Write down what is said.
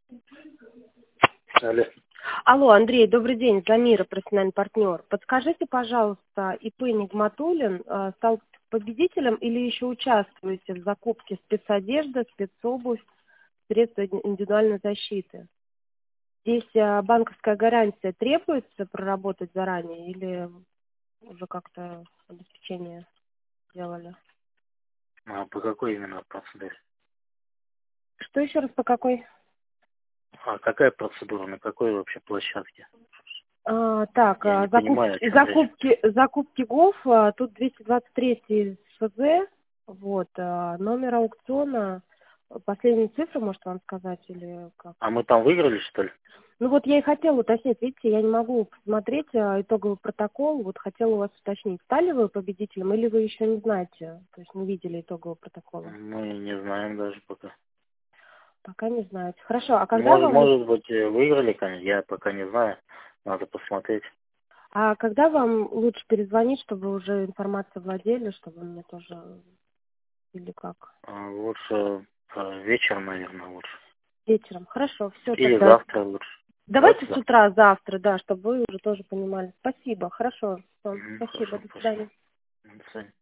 Алло. Алло, Андрей, добрый день, Замира, профессиональный партнер. Подскажите, пожалуйста, ИП Нигматуллин стал победителем или еще участвуете в закупке спецодежды, спецобувь, средств индивидуальной защиты? Здесь банковская гарантия требуется проработать заранее или уже как-то обеспечение сделали? А по какой именно процедуре? Что еще раз, по какой? А какая процедура, на какой вообще площадке? Так, Я не понимаю, о чем речь. закупки ГОВ, тут 223 ФЗ, вот, номер аукциона, последние цифры, может вам сказать, или как? А мы там выиграли, что ли? Ну вот я и хотела уточнить, видите, я не могу посмотреть итоговый протокол, вот хотела у вас уточнить, стали вы победителем или вы еще не знаете, то есть не видели итогового протокола? Мы не знаем даже пока. Пока не знаете. Хорошо, а когда Может, вам может быть, выиграли, конечно, я пока не знаю. Надо посмотреть. А когда вам лучше перезвонить, чтобы уже информацией владели, чтобы мне тоже или как? Лучше вечером, наверное, лучше. Вечером. Хорошо, все Или тогда. завтра лучше. Давайте Давайте с завтра. утра, завтра, да, чтобы вы уже тоже понимали. Спасибо, хорошо. Всё, спасибо, Хорошо, до спасибо. свидания. До свидания.